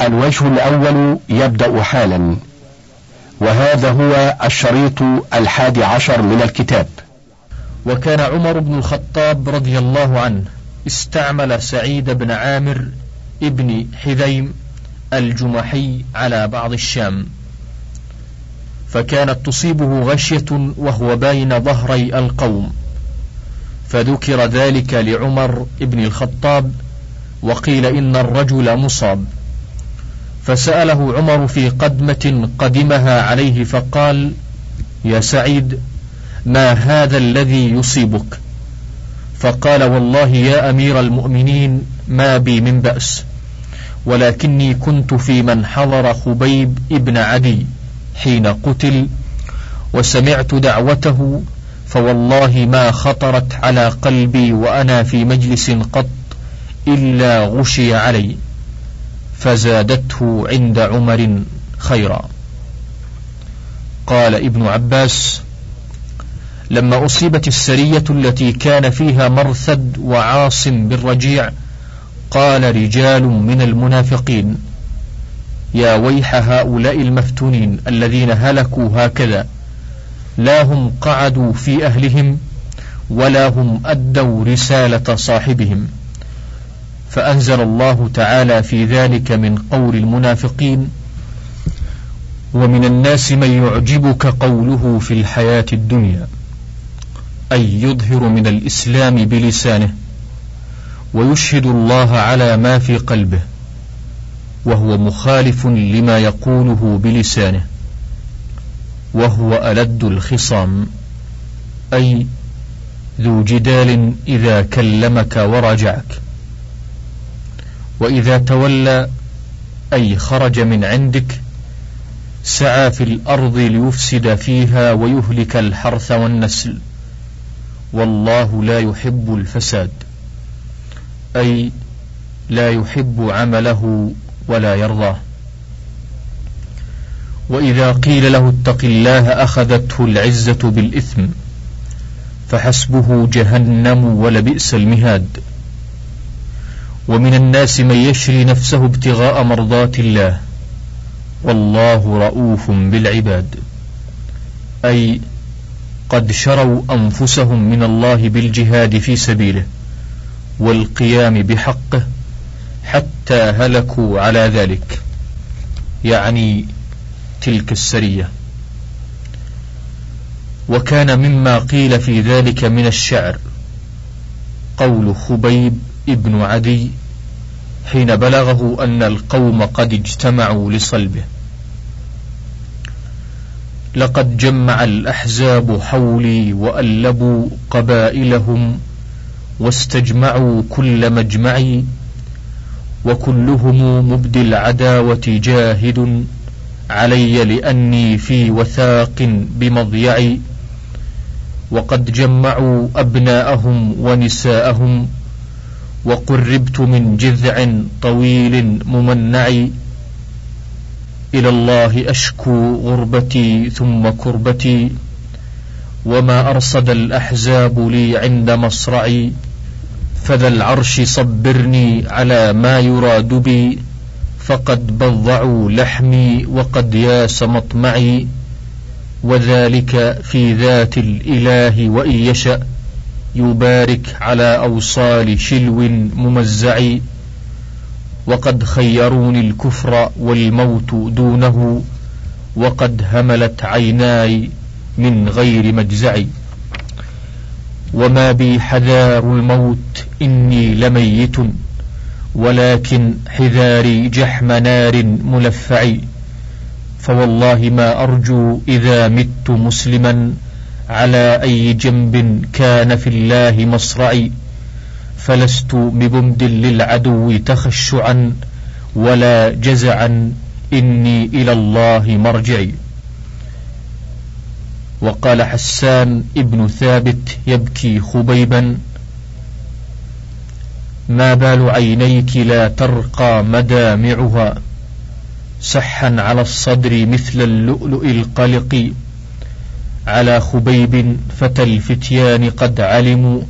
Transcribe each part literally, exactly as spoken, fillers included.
الوجه الأول يبدأ حالا، وهذا هو الشريط الحادي عشر من الكتاب. وكان عمر بن الخطاب رضي الله عنه استعمل سعيد بن عامر ابن حذيم الجمحي على بعض الشام، فكانت تصيبه غشية وهو بين ظهري القوم، فذكر ذلك لعمر بن الخطاب وقيل إن الرجل مصاب، فسأله عمر في قدمة قدمها عليه فقال: يا سعيد، ما هذا الذي يصيبك؟ فقال: والله يا أمير المؤمنين ما بي من بأس، ولكني كنت في من حضر خبيب ابن عدي حين قتل وسمعت دعوته، فوالله ما خطرت على قلبي وأنا في مجلس قط إلا غشي علي، فزادته عند عمر خيرا. قال ابن عباس: لما أصيبت السرية التي كان فيها مرثد وعاصم بالرجيع، قال رجال من المنافقين: يا ويح هؤلاء المفتونين الذين هلكوا هكذا، لا هم قعدوا في أهلهم ولا هم أدوا رسالة صاحبهم. فأنزل الله تعالى في ذلك من قول المنافقين: ومن الناس من يعجبك قوله في الحياة الدنيا، أي يظهر من الإسلام بلسانه ويشهد الله على ما في قلبه، وهو مخالف لما يقوله بلسانه، وهو ألد الخصام، أي ذو جدال إذا كلمك ورجعك. وإذا تولى أي خرج من عندك سعى في الأرض ليفسد فيها ويهلك الحرث والنسل، والله لا يحب الفساد، أي لا يحب عمله ولا يرضاه. وإذا قيل له اتق الله أخذته العزة بالإثم، فحسبه جهنم ولبئس المهاد. ومن الناس من يشري نفسه ابتغاء مرضات الله، والله رؤوف بالعباد، أي قد شروا أنفسهم من الله بالجهاد في سبيله والقيام بحقه حتى هلكوا على ذلك، يعني تلك السرية. وكان مما قيل في ذلك من الشعر قول خبيب ابن عدي حين بلغه أن القوم قد اجتمعوا لصلبه: لقد جمع الأحزاب حولي وألبوا قبائلهم واستجمعوا كل مجمعي، وكلهم مبدي العداوة جاهد علي لأني في وثاق بمضيعي، وقد جمعوا أبناءهم ونساءهم، وقربت من جذع طويل ممنع، إلى الله أشكو غربتي ثم كربتي، وما أرصد الأحزاب لي عند مصرعي، فذا العرش صبرني على ما يراد بي، فقد بضعوا لحمي وقد ياس مطمعي، وذلك في ذات الإله وإن يشأ يبارك على أوصال شلو ممزع، وقد خيروني الكفر والموت دونه، وقد هملت عيناي من غير مجزع، وما بي حذار الموت إني لميت، ولكن حذاري جحم نار ملفع، فوالله ما أرجو إذا مت مسلما على أي جنب كان في الله مصرعي، فلست ببمد للعدو تخشعا ولا جزعا، إني إلى الله مرجعي. وقال حسان ابن ثابت يبكي خبيبا: ما بال عينيك لا ترقى مدامعها، سحا على الصدر مثل اللؤلؤ القلق، على خبيب فتى الفتيان قد علموا،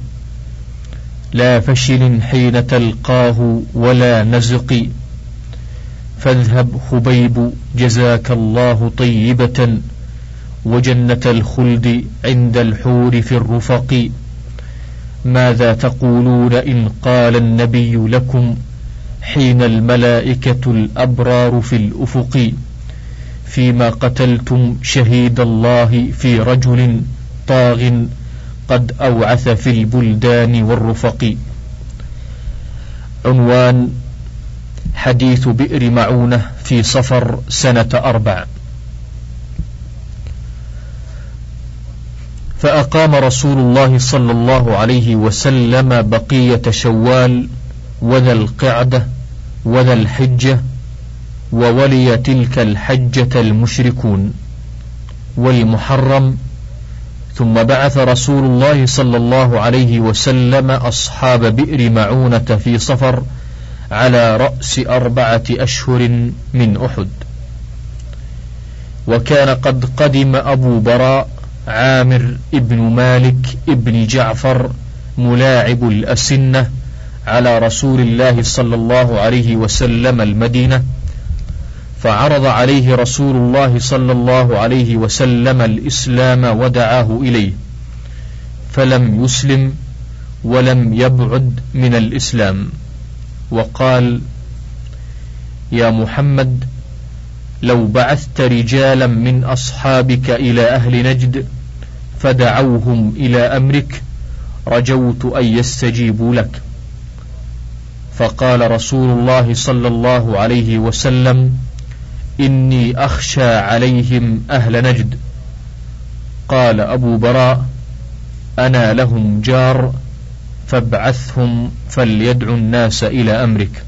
لا فشل حين تلقاه ولا نزق، فاذهب خبيب جزاك الله طيبة وجنة الخلد عند الحور في الرفق. ماذا تقولون إن قال النبي لكم حين الملائكة الأبرار في الأفق فيما قتلتم شهيد الله في رجل طاغ قد أوعث في البلدان والرفق. عنوان: حديث بئر معونة في صفر سنة أربع. فأقام رسول الله صلى الله عليه وسلم بقية شوال وذا القعدة وذا الحجة، وولي تلك الحجة المشركون والمحرم. ثم بعث رسول الله صلى الله عليه وسلم أصحاب بئر معونة في صفر على رأس أربعة أشهر من أحد. وكان قد قدم أبو براء عامر ابن مالك ابن جعفر ملاعب الأسنة على رسول الله صلى الله عليه وسلم المدينة، فعرض عليه رسول الله صلى الله عليه وسلم الإسلام ودعاه إليه، فلم يسلم ولم يبعد من الإسلام، وقال: يا محمد، لو بعثت رجالا من أصحابك إلى أهل نجد فدعوهم إلى أمرك رجوت أن يستجيبوا لك. فقال رسول الله صلى الله عليه وسلم: إني أخشى عليهم أهل نجد. قال أبو براء: أنا لهم جار، فابعثهم فليدعوا الناس إلى أمرك.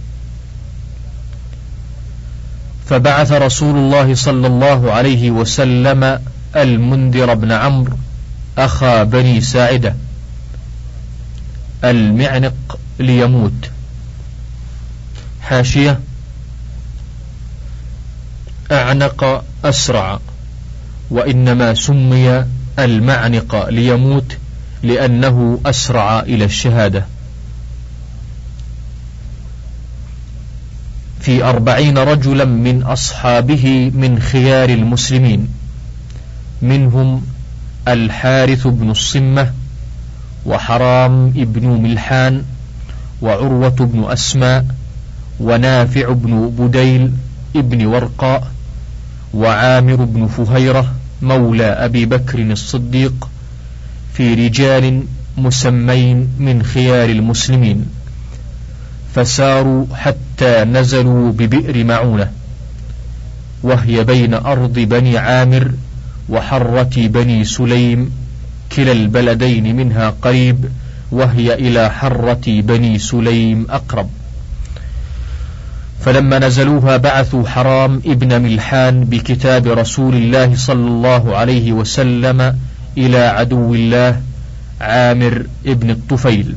فبعث رسول الله صلى الله عليه وسلم المنذر بن عمرو أخا بني ساعدة المعنق ليموت. حاشية: أعنق أسرع، وإنما سمي المعنق ليموت لأنه أسرع إلى الشهادة. في أربعين رجلا من أصحابه من خيار المسلمين، منهم الحارث بن الصمة وحرام ابن ملحان وعروة بن أسماء ونافع بن بديل ابن ورقاء وعامر بن فهيرة مولى أبي بكر الصديق، في رجال مسمين من خيار المسلمين، فساروا حتى نزلوا ببئر معونة، وهي بين أرض بني عامر وحرة بني سليم، كلا البلدين منها قريب، وهي إلى حرة بني سليم أقرب. فلما نزلوها بعثوا حرام ابن ملحان بكتاب رسول الله صلى الله عليه وسلم إلى عدو الله عامر ابن الطفيل،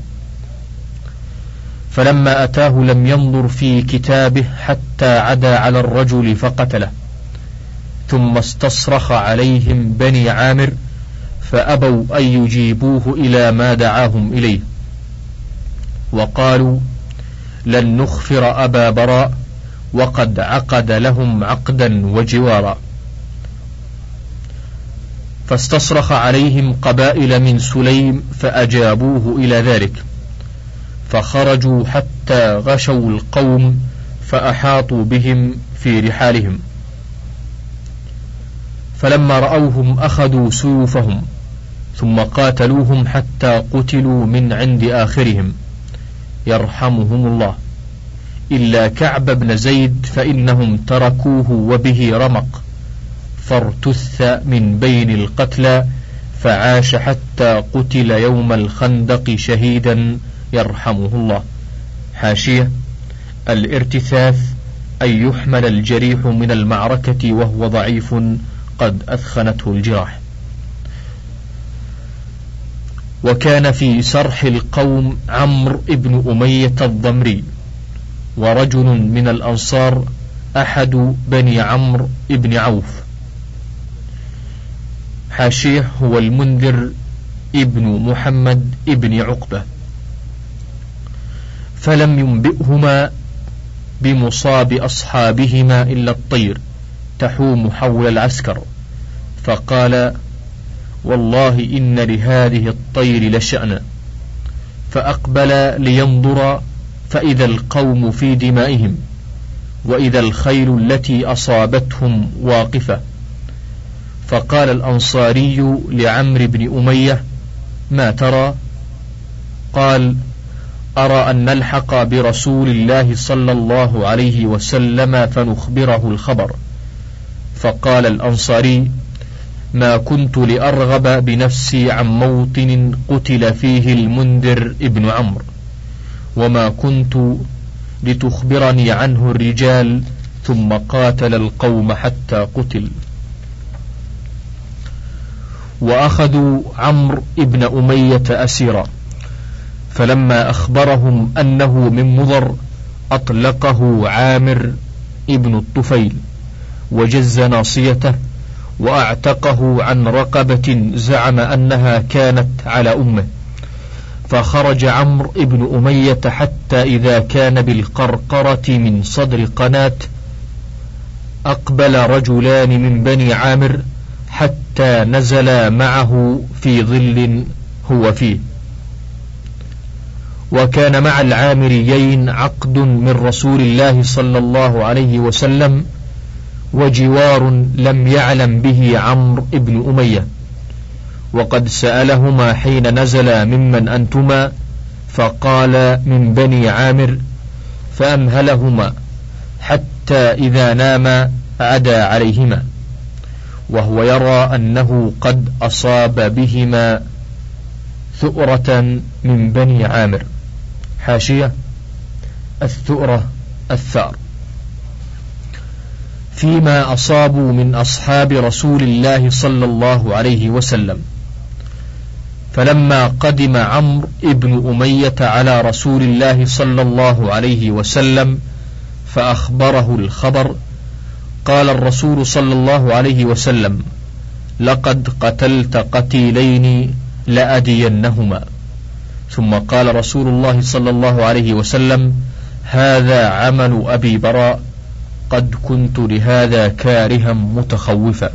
فلما أتاه لم ينظر في كتابه حتى عدا على الرجل فقتله، ثم استصرخ عليهم بني عامر فأبوا أن يجيبوه إلى ما دعاهم إليه، وقالوا: لن نخفر أبا براء وقد عقد لهم عقدا وجوارا. فاستصرخ عليهم قبائل من سليم فأجابوه إلى ذلك، فخرجوا حتى غشوا القوم فأحاطوا بهم في رحالهم، فلما رأوهم أخذوا سيوفهم ثم قاتلوهم حتى قتلوا من عند آخرهم يرحمهم الله، إلا كعب بن زيد فإنهم تركوه وبه رمق، فارتث من بين القتلى فعاش حتى قتل يوم الخندق شهيدا يرحمه الله. حاشية: الارتثاث أن يحمل الجريح من المعركة وهو ضعيف قد أثخنته الجراح. وكان في سرح القوم عمرو ابن أمية الضمري، ورجل من الأنصار أحد بني عمرو ابن عوف. حاشية: هو المنذر ابن محمد ابن عقبة. فلم ينبئهما بمصاب أصحابهما إلا الطير تحوم حول العسكر، فقال: والله إن لهذه الطير لشأنا. فأقبل لينظر، فإذا القوم في دمائهم، وإذا الخيل التي أصابتهم واقفة. فقال الأنصاري لعمرو بن أمية: ما ترى؟ قال: أرى أن نلحق برسول الله صلى الله عليه وسلم فنخبره الخبر. فقال الأنصاري: ما كنت لأرغب بنفسي عن موطن قتل فيه المنذر ابن عمرو، وما كنت لتخبرني عنه الرجال ثم قاتل القوم حتى قتل. وأخذوا عمرو ابن أمية أسيرا، فلما أخبرهم أنه من مضر أطلقه عامر ابن الطفيل وجز ناصيته وأعتقه عن رقبة زعم أنها كانت على أمه. فخرج عمرو ابن أمية حتى إذا كان بالقرقرة من صدر قناة أقبل رجلان من بني عامر حتى نزل معه في ظل هو فيه. وكان مع العامريين عقد من رسول الله صلى الله عليه وسلم وجوار لم يعلم به عمرو ابن أمية، وقد سألهما حين نزل: ممن أنتما؟ فقال: من بني عامر. فأمهلهما حتى إذا ناما عدا عليهما، وهو يرى أنه قد أصاب بهما ثؤرة من بني عامر. حاشية: الثؤرة الثأر. فيما أصابوا من أصحاب رسول الله صلى الله عليه وسلم. فلما قدم عمرو ابن أمية على رسول الله صلى الله عليه وسلم فأخبره الخبر، قال الرسول صلى الله عليه وسلم: لقد قتلت قتيلين لأدينهما. ثم قال رسول الله صلى الله عليه وسلم: هذا عمل أبي براء، قد كنت لهذا كارها متخوفا.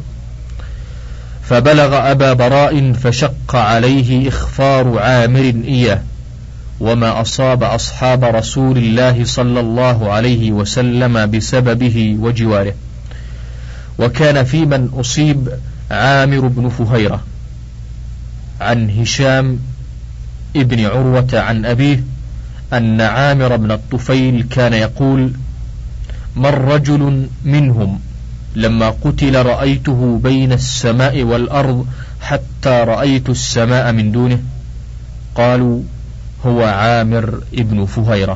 فبلغ أبا براء فشق عليه إخفار عامر إياه، وما أصاب أصحاب رسول الله صلى الله عليه وسلم بسببه وجواره. وكان في من أصيب عامر بن فهيرة عن هشام ابن عروة عن أبيه أن عامر بن الطفيل كان يقول: من رجل منهم لما قتل رأيته بين السماء والأرض حتى رأيت السماء من دونه؟ قالوا: هو عامر ابن فهيرة.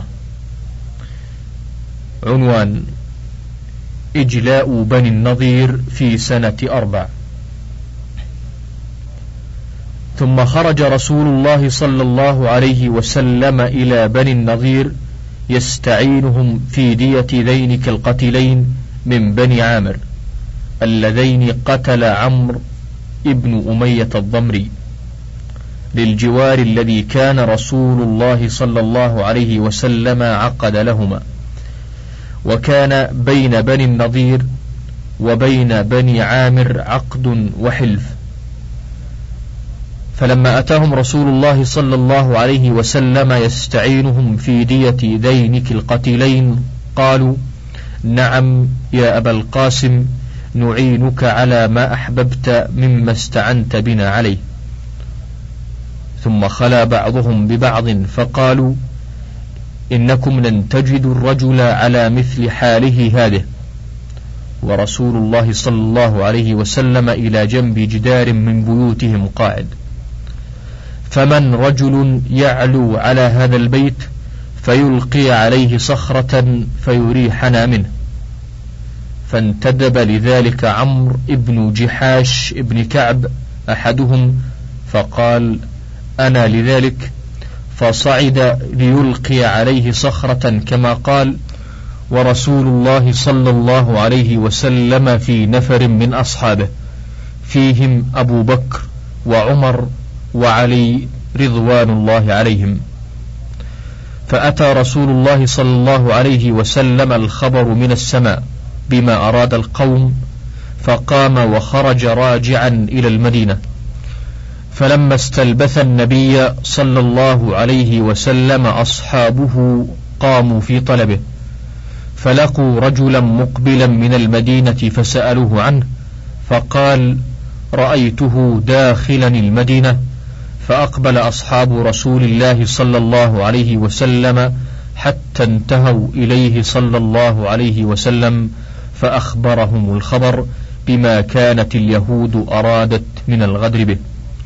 عنوان: إجلاء بني النضير في سنة أربع. ثم خرج رسول الله صلى الله عليه وسلم إلى بني النضير يستعينهم في دية ذينك القتيلين من بني عامر اللذين قتل عمرو ابن أمية الضمري، للجوار الذي كان رسول الله صلى الله عليه وسلم عقد لهما. وكان بين بني النضير وبين بني عامر عقد وحلف. فلما أتاهم رسول الله صلى الله عليه وسلم يستعينهم في دية ذينك القتيلين قالوا: نعم يا أبا القاسم، نعينك على ما أحببت مما استعنت بنا عليه. ثم خلا بعضهم ببعض فقالوا: إنكم لن تجدوا الرجل على مثل حاله هذه. ورسول الله صلى الله عليه وسلم إلى جنب جدار من بيوتهم قاعد، فمن رجل يعلو على هذا البيت فيلقي عليه صخرة فيريحنا منه. فانتدب لذلك عمرو ابن جحاش ابن كعب أحدهم فقال: أنا لذلك. فصعد ليلقي عليه صخرة كما قال، ورسول الله صلى الله عليه وسلم في نفر من أصحابه فيهم أبو بكر وعمر وعلي رضوان الله عليهم. فأتى رسول الله صلى الله عليه وسلم الخبر من السماء بما أراد القوم، فقام وخرج راجعا إلى المدينة. فلما استلبث النبي صلى الله عليه وسلم أصحابه قاموا في طلبه، فلقوا رجلا مقبلا من المدينة فسألوه عنه، فقال: رأيته داخلا المدينة. فأقبل أصحاب رسول الله صلى الله عليه وسلم حتى انتهوا إليه صلى الله عليه وسلم، فأخبرهم الخبر بما كانت اليهود أرادت من الغدر به.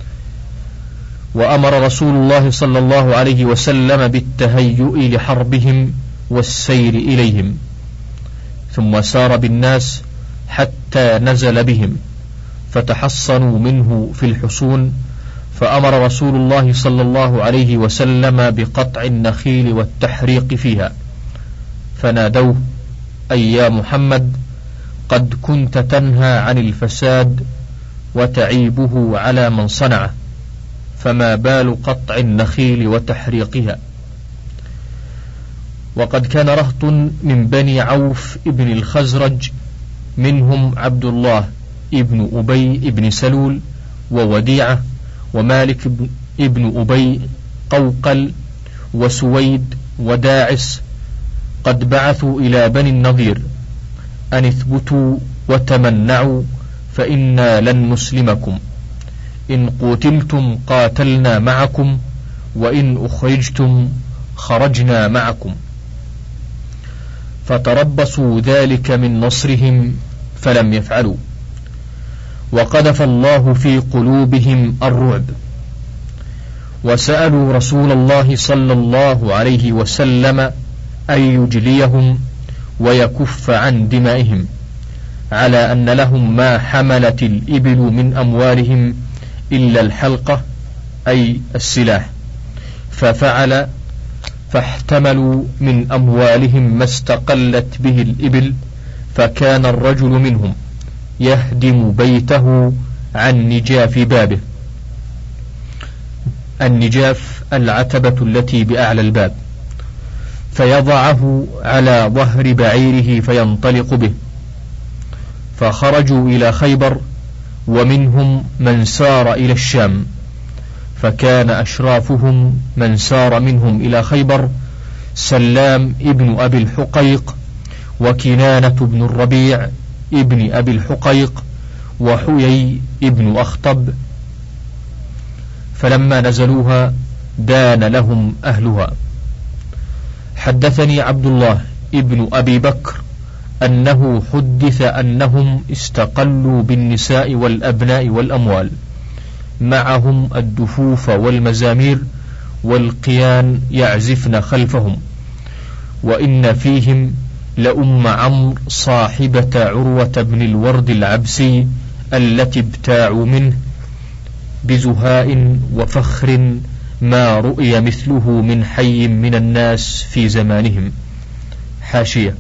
وأمر رسول الله صلى الله عليه وسلم بالتهيؤ لحربهم والسير إليهم، ثم سار بالناس حتى نزل بهم فتحصنوا منه في الحصون. فأمر رسول الله صلى الله عليه وسلم بقطع النخيل والتحريق فيها، فنادوه: أي يا محمد، قد كنت تنهى عن الفساد وتعيبه على من صنعه، فما بال قطع النخيل وتحريقها؟ وقد كان رهط من بني عوف ابن الخزرج، منهم عبد الله ابن أبي ابن سلول ووديعة ومالك ابن أبي قوقل وسويد وداعس، قد بعثوا إلى بني النضير أن اثبتوا وتمنعوا فإنا لن نسلمكم، إن قتلتم قاتلنا معكم، وإن أخرجتم خرجنا معكم. فتربصوا ذلك من نصرهم فلم يفعلوا، وقذف الله في قلوبهم الرعب، وسألوا رسول الله صلى الله عليه وسلم أن يجليهم ويكف عن دمائهم، على أن لهم ما حملت الإبل من أموالهم إلا الحلقة أي السلاح، ففعل، فاحتملوا من أموالهم ما استقلت به الإبل، فكان الرجل منهم يهدم بيته عن نجاف بابه. النجاف العتبة التي بأعلى الباب، فيضعه على ظهر بعيره فينطلق به. فخرجوا إلى خيبر، ومنهم من سار إلى الشام، فكان أشرافهم من سار منهم إلى خيبر سلام ابن أبي الحقيق، وكنانة بن الربيع ابن أبي الحقيق، وحيي ابن أخطب. فلما نزلوها دان لهم أهلها. حدثني عبد الله ابن أبي بكر أنه حدث أنهم استقلوا بالنساء والأبناء والأموال، معهم الدفوف والمزامير والقيان يعزفن خلفهم، وإن فيهم لأم عمرو صاحبة عروة بن الورد العبسي التي ابتاعوا منه بزهاء وفخر ما رؤي مثله من حي من الناس في زمانهم. حاشية: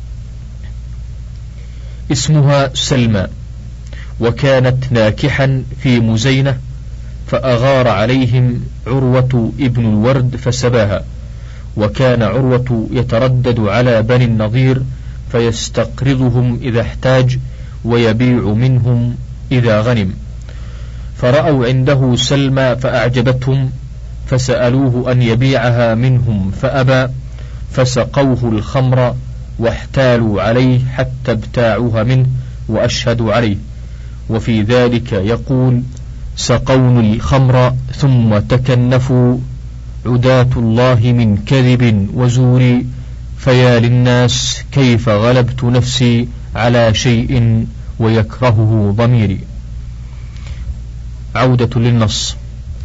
اسمها سلمى، وكانت ناكحا في مزينة، فأغار عليهم عروة ابن الورد فسباها، وكان عروة يتردد على بني النضير فيستقرضهم إذا احتاج ويبيع منهم إذا غنم، فرأوا عنده سلمى فأعجبتهم، فسألوه أن يبيعها منهم فأبى، فسقوه الخمر واحتالوا عليه حتى ابتاعوها منه وأشهدوا عليه. وفي ذلك يقول: سقون الخمر ثم تكنفوا، عداة الله من كذب وزور، فيا للناس كيف غلبت نفسي على شيء ويكرهه ضميري. عودة للنص: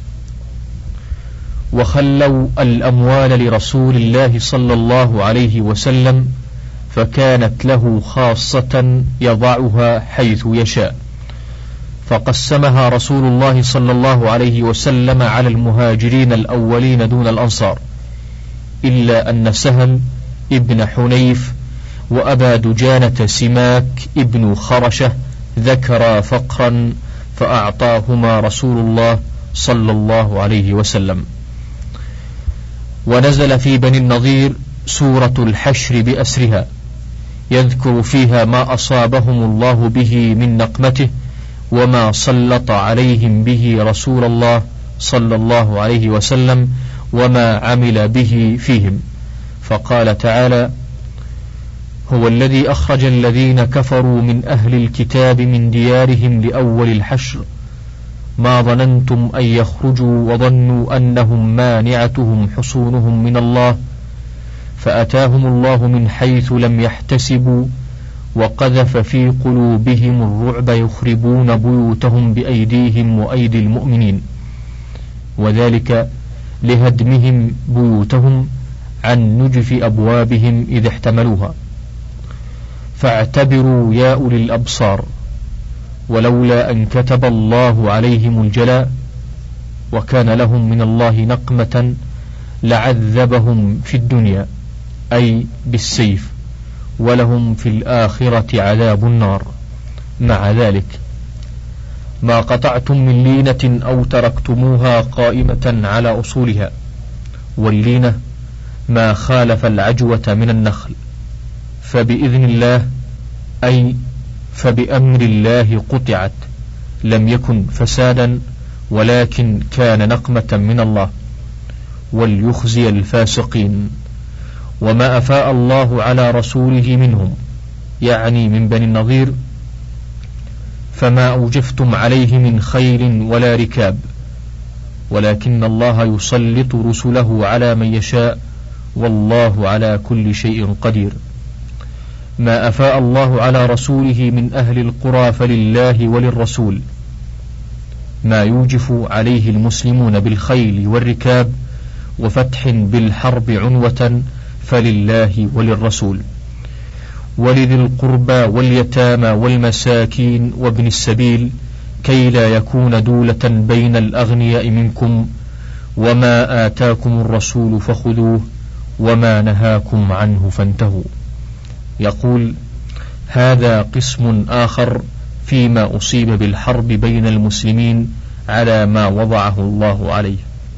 وخلوا الأموال لرسول الله صلى الله عليه وسلم، فكانت له خاصة يضعها حيث يشاء، فقسمها رسول الله صلى الله عليه وسلم على المهاجرين الأولين دون الأنصار، إلا أن سهل ابن حنيف وأبا دجانة سماك ابن خرشة ذكرا فقرا فأعطاهما رسول الله صلى الله عليه وسلم. ونزل في بني النضير سورة الحشر بأسرها، يذكر فيها ما أصابهم الله به من نقمته وما سلط عليهم به رسول الله صلى الله عليه وسلم وما عمل به فيهم. فقال تعالى: هو الذي أخرج الذين كفروا من أهل الكتاب من ديارهم لأول الحشر ما ظننتم أن يخرجوا وظنوا أنهم مانعتهم حصونهم من الله فأتاهم الله من حيث لم يحتسبوا وقذف في قلوبهم الرعب يخربون بيوتهم بأيديهم وأيدي المؤمنين، وذلك لهدمهم بيوتهم عن نجف أبوابهم إذا احتملوها. فاعتبروا يا أولي الأبصار، ولولا أن كتب الله عليهم الجلاء وكان لهم من الله نقمة لعذبهم في الدنيا أي بالسيف، ولهم في الآخرة عذاب النار. مع ذلك ما قطعتم من لينة أو تركتموها قائمة على أصولها، واللينة ما خالف العجوة من النخل، فبإذن الله أي فبأمر الله قطعت، لم يكن فسادا ولكن كان نقمة من الله، وليخزي الفاسقين. وما أفاء الله على رسوله منهم يعني من بني النضير فما أوجفتم عليه من خيل ولا ركاب، ولكن الله يسلط رسله على من يشاء والله على كل شيء قدير. ما أفاء الله على رسوله من أهل القرى فلله وللرسول، ما يوجف عليه المسلمون بالخيل والركاب وفتح بالحرب عنوة فلله وللرسول، ولذي القربى واليتامى والمساكين وابن السبيل كي لا يكون دولة بين الأغنياء منكم، وما آتاكم الرسول فخذوه وما نهاكم عنه فانتهوا. يقول: هذا قسم آخر فيما أصيب بالحرب بين المسلمين على ما وضعه الله عليه.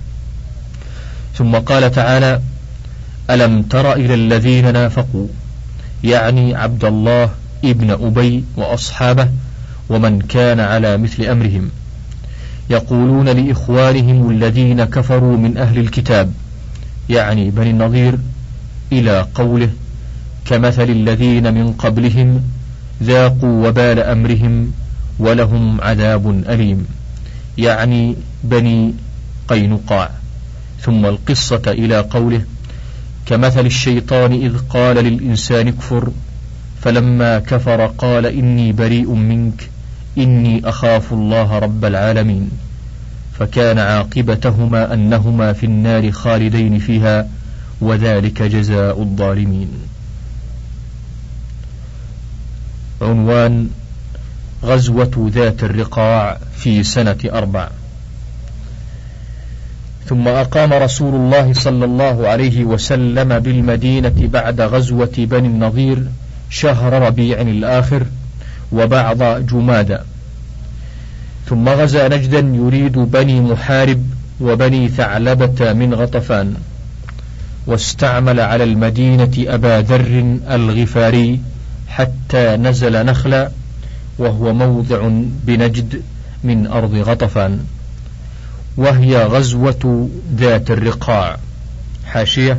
ثم قال تعالى: ألم تر إلى الذين نافقوا، يعني عبد الله ابن أبي وأصحابه ومن كان على مثل أمرهم، يقولون لإخوانهم الذين كفروا من أهل الكتاب يعني بني النضير إلى قوله: كمثل الذين من قبلهم ذاقوا وبال أمرهم ولهم عذاب أليم، يعني بني قينقاع. ثم القصة إلى قوله: كمثل الشيطان إذ قال للإنسان اكفر فلما كفر قال إني بريء منك إني أخاف الله رب العالمين، فكان عاقبتهما أنهما في النار خالدين فيها وذلك جزاء الظالمين. عنوان: غزوة ذات الرقاع في سنة أربع. ثم أقام رسول الله صلى الله عليه وسلم بالمدينة بعد غزوة بني النضير شهر ربيع الآخر وبعض جمادى، ثم غزا نجدا يريد بني محارب وبني ثعلبة من غطفان، واستعمل على المدينة أبا ذر الغفاري حتى نزل نخلا وهو موضع بنجد من أرض غطفان، وهي غزوة ذات الرقاع. حاشية: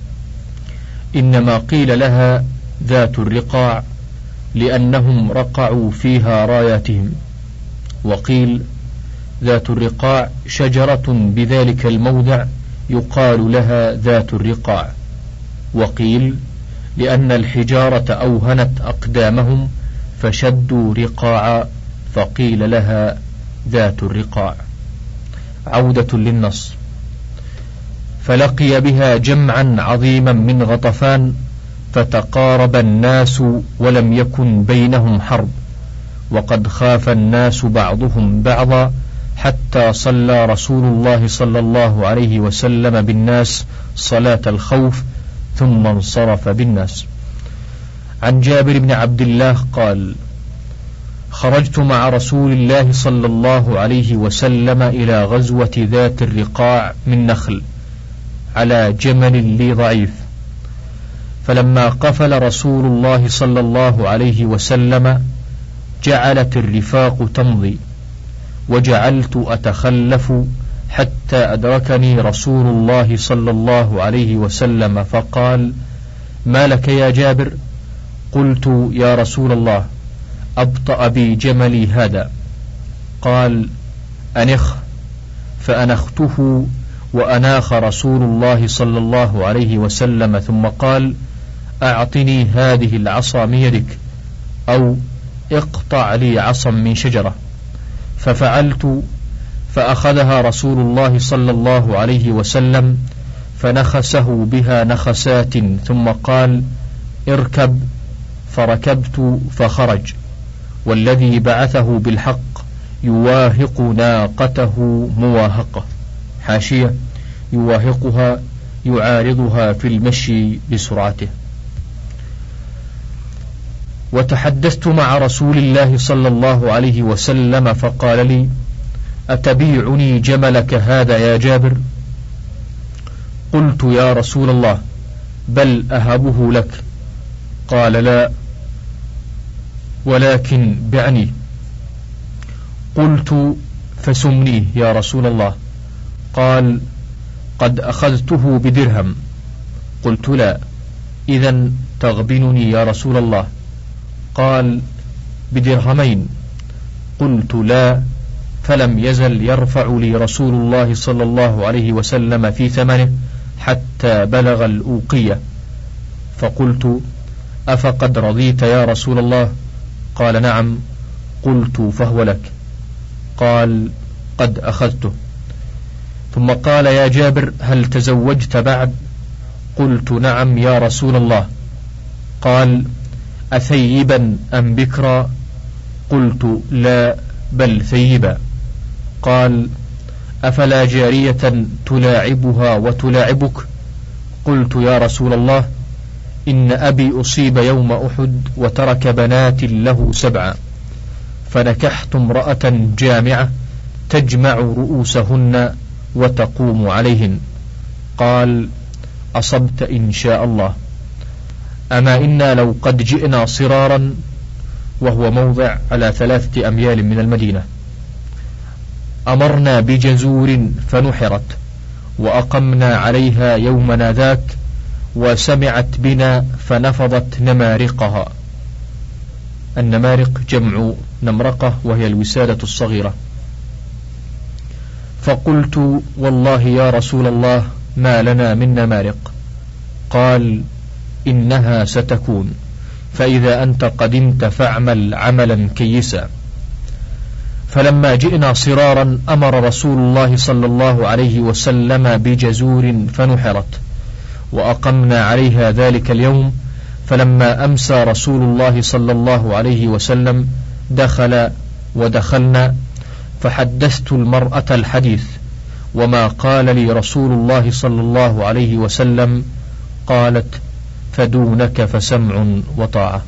إنما قيل لها ذات الرقاع لأنهم رقعوا فيها راياتهم، وقيل ذات الرقاع شجرة بذلك الموضع يقال لها ذات الرقاع، وقيل لأن الحجارة أوهنت أقدامهم فشدوا رقاعا فقيل لها ذات الرقاع. عودة للنص: فلقي بها جمعا عظيما من غطفان فتقارب الناس ولم يكن بينهم حرب، وقد خاف الناس بعضهم بعضا حتى صلى رسول الله صلى الله عليه وسلم بالناس صلاة الخوف ثم انصرف بالناس. عن جابر بن عبد الله قال: خرجت مع رسول الله صلى الله عليه وسلم إلى غزوة ذات الرقاع من نخل على جمل لي ضعيف. فلما قفل رسول الله صلى الله عليه وسلم جعلت الرفاق تمضي، وجعلت أتخلف حتى أدركني رسول الله صلى الله عليه وسلم فقال: ما لك يا جابر؟ قلت: يا رسول الله، أبطأ بي جملي هذا. قال: أنخ. فأنخته وأناخ رسول الله صلى الله عليه وسلم، ثم قال: أعطني هذه العصا من يدك، أو اقطع لي عصا من شجرة. ففعلت، فأخذها رسول الله صلى الله عليه وسلم فنخسه بها نخسات، ثم قال: اركب. فركبت فخرج، والذي بعثه بالحق يواهق ناقته مواهقة. حاشية: يواهقها يعارضها في المشي بسرعته. وتحدثت مع رسول الله صلى الله عليه وسلم فقال لي: أتبيعني جملك هذا يا جابر؟ قلت: يا رسول الله، بل أهبه لك. قال: لا، ولكن بعني. قلت: فسمنيه يا رسول الله. قال: قد أخذته بدرهم. قلت: لا، إذن تغبنني يا رسول الله. قال: بدرهمين. قلت: لا. فلم يزل يرفع لي رسول الله صلى الله عليه وسلم في ثمنه حتى بلغ الأوقية. فقلت: أفقد رضيت يا رسول الله؟ قال: نعم. قلت: فهو لك. قال: قد أخذته. ثم قال: يا جابر، هل تزوجت بعد؟ قلت: نعم يا رسول الله. قال: أثيبا أم بكرا؟ قلت: لا، بل ثيبا. قال: أفلا جارية تلاعبها وتلاعبك؟ قلت: يا رسول الله، إن أبي أصيب يوم أحد وترك بنات له سبعة، فنكحت امرأة جامعة تجمع رؤوسهن وتقوم عليهن. قال: أصبت إن شاء الله. أما إنا لو قد جئنا صرارا، وهو موضع على ثلاثة أميال من المدينة، أمرنا بجزور فنحرت، وأقمنا عليها يومنا ذاك، وسمعت بنا فنفضت نمارقها. النمارق جمع نمرقة، وهي الوسادة الصغيرة. فقلت: والله يا رسول الله، ما لنا من نمارق. قال: إنها ستكون، فإذا أنت قدمت فاعمل عملا كيسا. فلما جئنا صرارا أمر رسول الله صلى الله عليه وسلم بجزور فنحرت، وأقمنا عليها ذلك اليوم. فلما أمسى رسول الله صلى الله عليه وسلم دخل ودخلنا، فحدثت المرأة الحديث، وما قال لي رسول الله صلى الله عليه وسلم. قالت: فدونك فسمع وطاعة.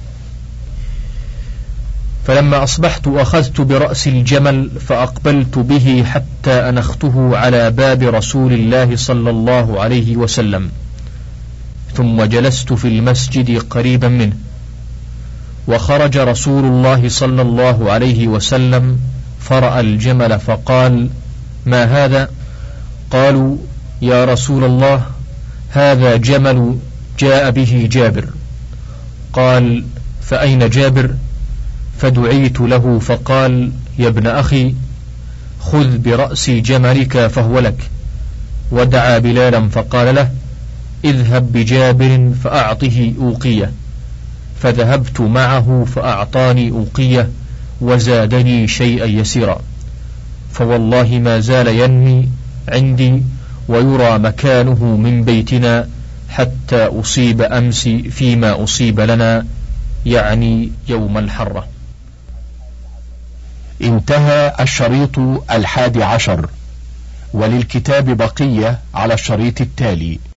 فلما أصبحت أخذت برأس الجمل فأقبلت به حتى أنخته على باب رسول الله صلى الله عليه وسلم، ثم جلست في المسجد قريبا منه. وخرج رسول الله صلى الله عليه وسلم فرأى الجمل فقال: ما هذا؟ قالوا: يا رسول الله، هذا جمل جاء به جابر. قال: فأين جابر؟ فدعيت له فقال: يا ابن أخي، خذ برأس جملك فهو لك. ودعا بلالا فقال له: اذهب بجابر فأعطه أوقية. فذهبت معه فأعطاني أوقية وزادني شيئا يسيرا، فوالله ما زال ينمي عندي ويرى مكانه من بيتنا حتى أصيب أمس فيما أصيب لنا، يعني يوم الحرة. انتهى الشريط الحادي عشر، وللكتاب بقية على الشريط التالي.